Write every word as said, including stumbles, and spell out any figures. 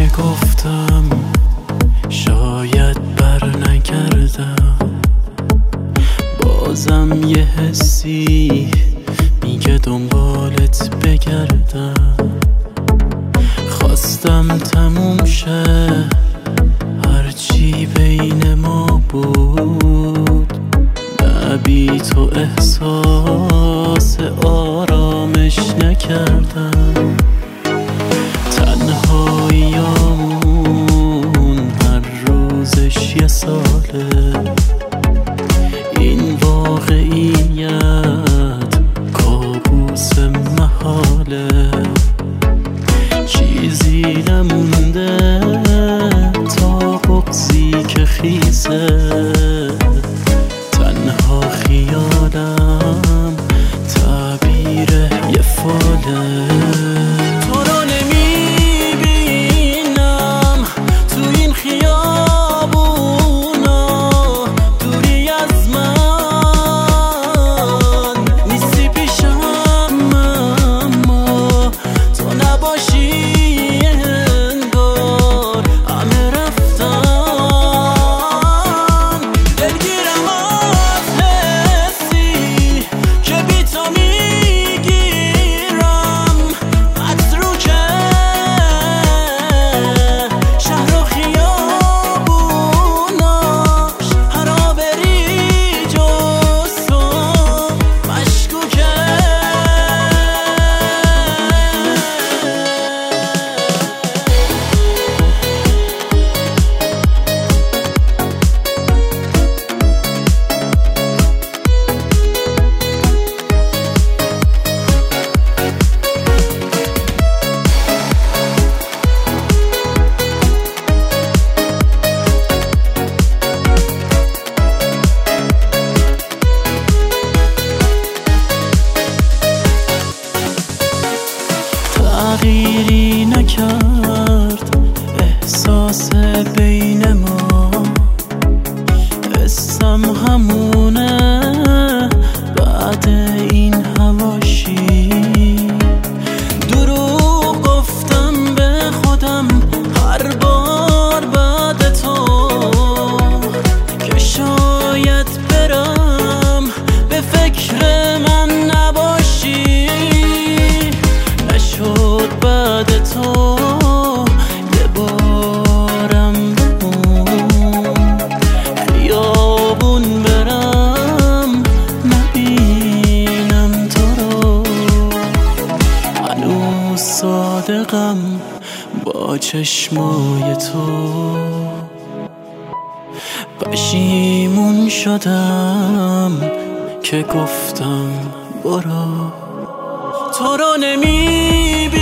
که گفتم شاید بر نگردم، بازم یه حسی میگه دنبالت بگردم. خواستم تموم شه هرچی بین ما بود، نه بی تو احساس آرامش نکردم. تنهاییامون هر روزش یه ساله، این واقعیت کابوس محاله. چیزی نمونده تا بغضی که خیزه، تنها خیالم تعبیر یه فاله. تو رو نمیبینم تو این خیابونا، دوری از من نیستی پیشم، اما تو نباشی انگار همه رفتن. دلگیرم از حسی که بی تو میگیرم عطر رو که شهر و خیابوناش هرا بری جز تو مشکوکه. تغییری نکرد احساس بین ما، حسم همونه بعد این حواشی. دروغ گفتم به خودم هر بار بعد تو که شاید برم به فکر من نباشی. نشد بعد تو یه بارم بمون، خیابون برم نبینم تو رو. هنوز صادقم با چشمای تو، پشیمون شدم که گفتم برو. تو رو نمیبینم